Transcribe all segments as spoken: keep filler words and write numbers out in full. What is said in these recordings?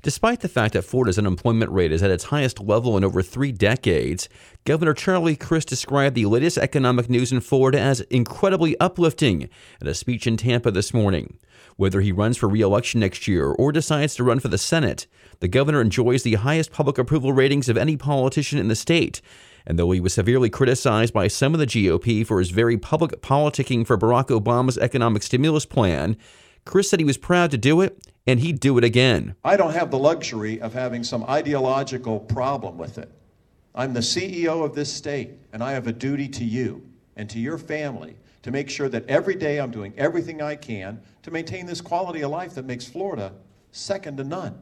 Despite the fact that Florida's unemployment rate is at its highest level in over three decades, Governor Charlie Crist described the latest economic news in Florida as incredibly uplifting at a speech in Tampa this morning. Whether he runs for re-election next year or decides to run for the Senate, the governor enjoys the highest public approval ratings of any politician in the state. And though he was severely criticized by some of the G O P for his very public politicking for Barack Obama's economic stimulus plan, Crist said he was proud to do it, and he'd do it again. I don't have the luxury of having some ideological problem with it. I'm the C E O of this state, and I have a duty to you and to your family to make sure that every day I'm doing everything I can to maintain this quality of life that makes Florida second to none.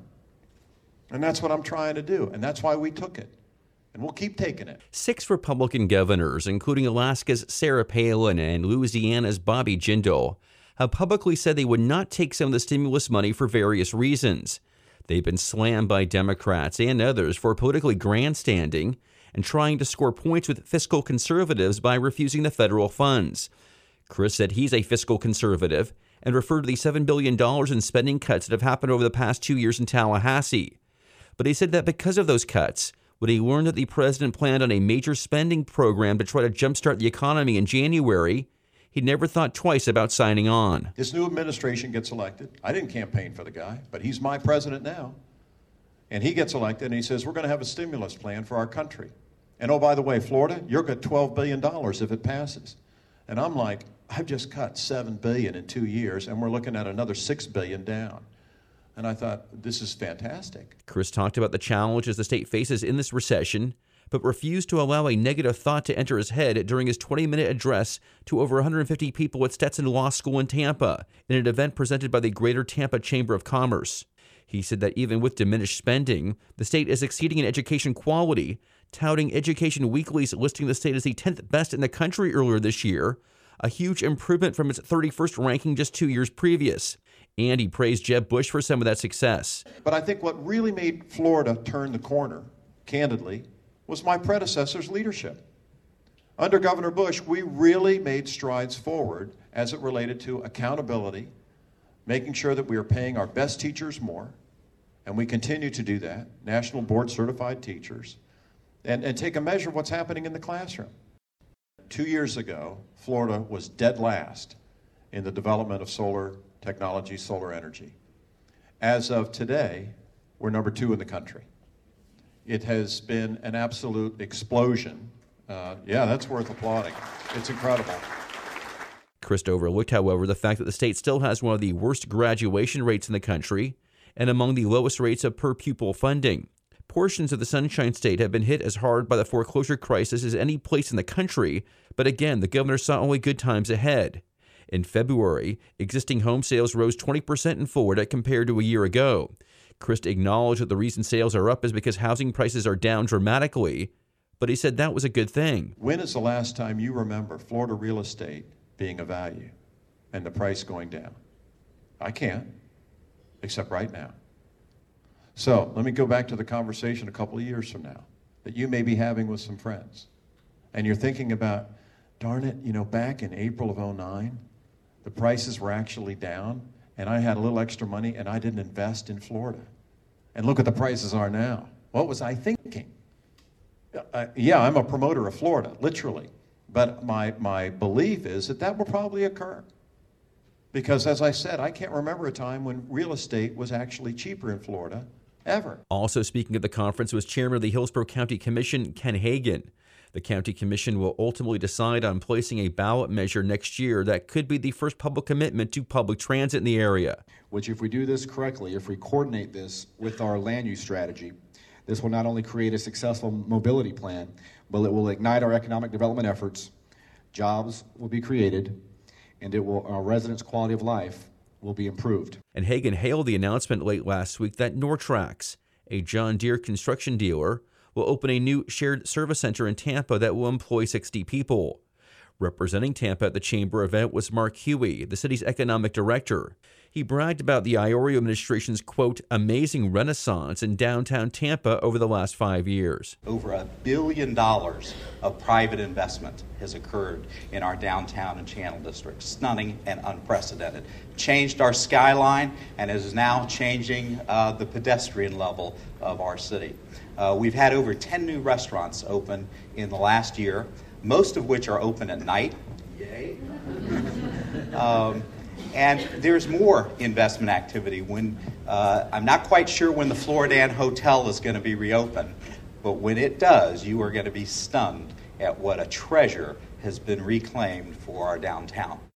And that's what I'm trying to do, and that's why we took it. And we'll keep taking it. Six Republican governors, including Alaska's Sarah Palin and Louisiana's Bobby Jindal, have publicly said they would not take some of the stimulus money for various reasons. They've been slammed by Democrats and others for politically grandstanding and trying to score points with fiscal conservatives by refusing the federal funds. Crist said he's a fiscal conservative and referred to the seven billion dollars in spending cuts that have happened over the past two years in Tallahassee. But he said that because of those cuts, when he learned that the president planned on a major spending program to try to jumpstart the economy in January, he never thought twice about signing on. This new administration gets elected. I didn't campaign for the guy, but he's my president now. And he gets elected and he says, we're going to have a stimulus plan for our country. And oh, by the way, Florida, you're going to get twelve billion dollars if it passes. And I'm like, I've just cut seven billion dollars in two years and we're looking at another six billion dollars down. And I thought, this is fantastic. Crist talked about the challenges the state faces in this recession, but refused to allow a negative thought to enter his head during his twenty-minute address to over one hundred fifty people at Stetson Law School in Tampa, in an event presented by the Greater Tampa Chamber of Commerce. He said that even with diminished spending, the state is exceeding in education quality, touting Education Weekly's listing the state as the tenth best in the country earlier this year, a huge improvement from its thirty-first ranking just two years previous. And he praised Jeb Bush for some of that success. But I think what really made Florida turn the corner, candidly, was my predecessor's leadership. Under Governor Bush, we really made strides forward as it related to accountability, making sure that we are paying our best teachers more, and we continue to do that, national board certified teachers, and, and take a measure of what's happening in the classroom. Two years ago, Florida was dead last in the development of solar technology, solar energy. As of today, we're number two in the country. It has been an absolute explosion. Uh, yeah, that's worth applauding. It's incredible. Crist overlooked, however, the fact that the state still has one of the worst graduation rates in the country and among the lowest rates of per-pupil funding. Portions of the Sunshine State have been hit as hard by the foreclosure crisis as any place in the country, but again, the governor saw only good times ahead. In February, existing home sales rose twenty percent in Florida compared to a year ago. Crist acknowledged that the reason sales are up is because housing prices are down dramatically, but he said that was a good thing. When is the last time you remember Florida real estate being a value and the price going down? I can't, except right now. So let me go back to the conversation a couple of years from now that you may be having with some friends. And you're thinking about, darn it, you know, back in April of oh nine, the prices were actually down, and I had a little extra money, and I didn't invest in Florida. And look what the prices are now. What was I thinking? Uh, yeah, I'm a promoter of Florida, literally. But my, my belief is that that will probably occur. Because, as I said, I can't remember a time when real estate was actually cheaper in Florida, ever. Also speaking at the conference was Chairman of the Hillsborough County Commission, Ken Hagan. The County Commission will ultimately decide on placing a ballot measure next year that could be the first public commitment to public transit in the area. Which, if we do this correctly, if we coordinate this with our land use strategy, this will not only create a successful mobility plan, but it will ignite our economic development efforts, jobs will be created, and it will, our residents' quality of life will be improved. And Hagan hailed the announcement late last week that Nortrax, a John Deere construction dealer, will open a new shared service center in Tampa that will employ sixty people. Representing Tampa at the chamber event was Mark Huey, the city's economic director. He bragged about the Iorio administration's, quote, amazing renaissance in downtown Tampa over the last five years. Over a billion dollars of private investment has occurred in our downtown and Channel District. Stunning and unprecedented. Changed our skyline and is now changing uh, the pedestrian level of our city. Uh, we've had over ten new restaurants open in the last year, most of which are open at night. Yay. um, And there's more investment activity. When uh, I'm not quite sure when the Floridan Hotel is going to be reopened, but when it does, you are going to be stunned at what a treasure has been reclaimed for our downtown.